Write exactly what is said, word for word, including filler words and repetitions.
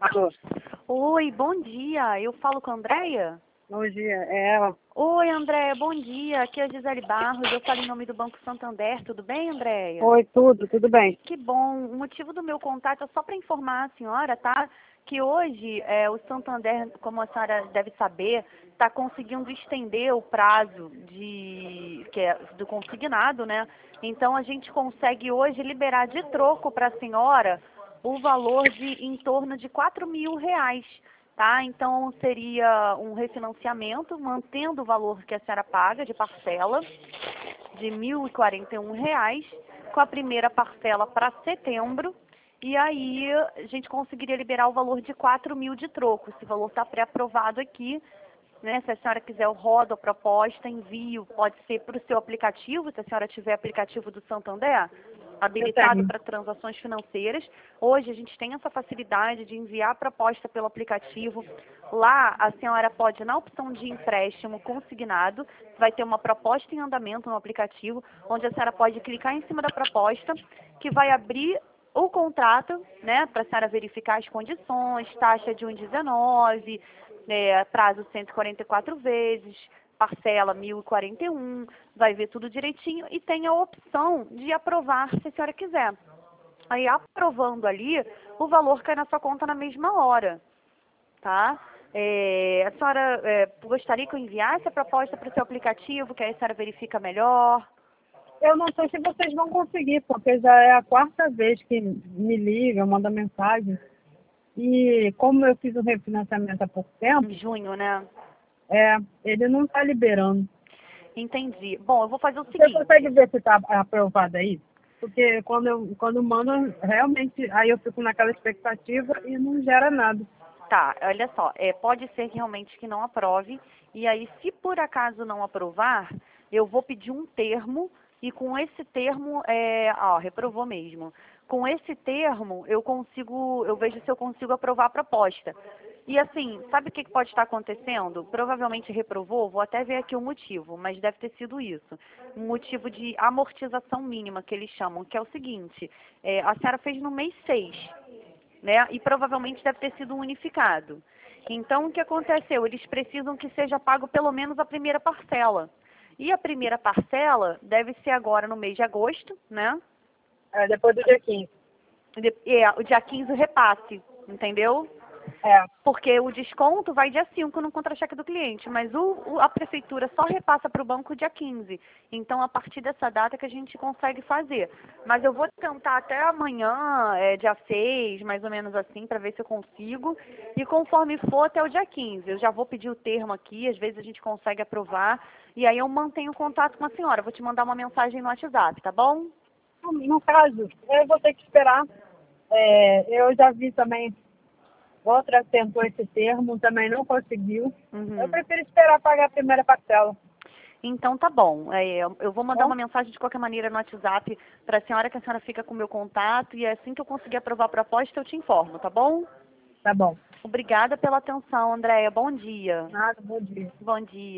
Alô, Oi, bom dia. Eu falo com a Andréia? bom dia, é ela. Oi, Andréia, bom dia. Aqui é a Gisele Barros. Eu falo em nome do Banco Santander. Tudo bem, Andréia? Oi, tudo, tudo bem? Que bom. O motivo do meu contato é só para informar a senhora, tá? Que hoje é, o Santander, como a senhora deve saber, está conseguindo estender o prazo de, que é do consignado, né? Então a gente consegue hoje liberar de troco para a senhora o valor de em torno de quatro mil reais. Tá? Então seria um refinanciamento, mantendo o valor que a senhora paga de parcela, de mil e quarenta e um reais, com a primeira parcela para setembro, e aí a gente conseguiria liberar o valor de quatro mil de troco. Esse valor está pré-aprovado aqui, né? Se a senhora quiser, eu rodo a proposta, envio, pode ser para o seu aplicativo, se a senhora tiver aplicativo do Santander, Eu habilitado tenho. para transações financeiras. Hoje a gente tem essa facilidade de enviar a proposta pelo aplicativo. Lá a senhora pode, na opção de empréstimo consignado, vai ter uma proposta em andamento no aplicativo, onde a senhora pode clicar em cima da proposta, que vai abrir o contrato, né, para a senhora verificar as condições, taxa de um vírgula dezenove, é, prazo cento e quarenta e quatro vezes, parcela mil e quarenta e um, vai ver tudo direitinho e tem a opção de aprovar se a senhora quiser. Aí, aprovando ali, o valor cai na sua conta na mesma hora, tá? É, a senhora é, gostaria que eu enviasse a proposta para o seu aplicativo, que aí a senhora verifica melhor? Eu não sei se vocês vão conseguir, porque já é a quarta vez que me ligam, mandam mensagem. E como eu fiz o refinanciamento há pouco tempo, Em junho, né? é, ele não está liberando. Entendi. Bom, eu vou fazer o Você consegue seguinte. ver se está aprovado aí? Porque quando eu quando mando, realmente, aí eu fico naquela expectativa e não gera nada. Tá, olha só, é, pode ser realmente que não aprove, e aí, se por acaso não aprovar, eu vou pedir um termo, e com esse termo, é, ó, reprovou mesmo. Com esse termo, eu consigo, eu vejo se eu consigo aprovar a proposta. E assim, sabe o que que pode estar acontecendo? Provavelmente reprovou, vou até ver aqui o motivo, mas deve ter sido isso. Um motivo de amortização mínima, que eles chamam, que é o seguinte, é, a senhora fez no mês seis, né? E provavelmente deve ter sido um unificado. Então, o que aconteceu? Eles precisam que seja pago pelo menos a primeira parcela. E a primeira parcela deve ser agora no mês de agosto, né? É, depois do dia quinze. De- É, o dia quinze o repasse, entendeu? É. Porque o desconto vai dia cinco no contra-cheque do cliente, mas o, o- a prefeitura só repassa para o banco dia quinze. Então, a partir dessa data que a gente consegue fazer. Mas eu vou tentar até amanhã, é, dia seis, mais ou menos assim, para ver se eu consigo. E conforme for, até o dia quinze. Eu já vou pedir o termo aqui, às vezes a gente consegue aprovar. E aí eu mantenho contato com a senhora. Vou te mandar uma mensagem no WhatsApp, tá bom? No no caso, eu vou ter que esperar. É, eu já vi também, outra tentou esse termo, também não conseguiu. Eu Uhum. prefiro esperar pagar a primeira parcela. Então tá bom. É, eu vou mandar Bom, uma mensagem de qualquer maneira no WhatsApp para a senhora, que a senhora fica com o meu contato, e assim que eu conseguir aprovar a proposta eu te informo, tá bom? tá bom. Obrigada pela atenção, Andréia. Bom dia. Nada, bom dia. Bom dia.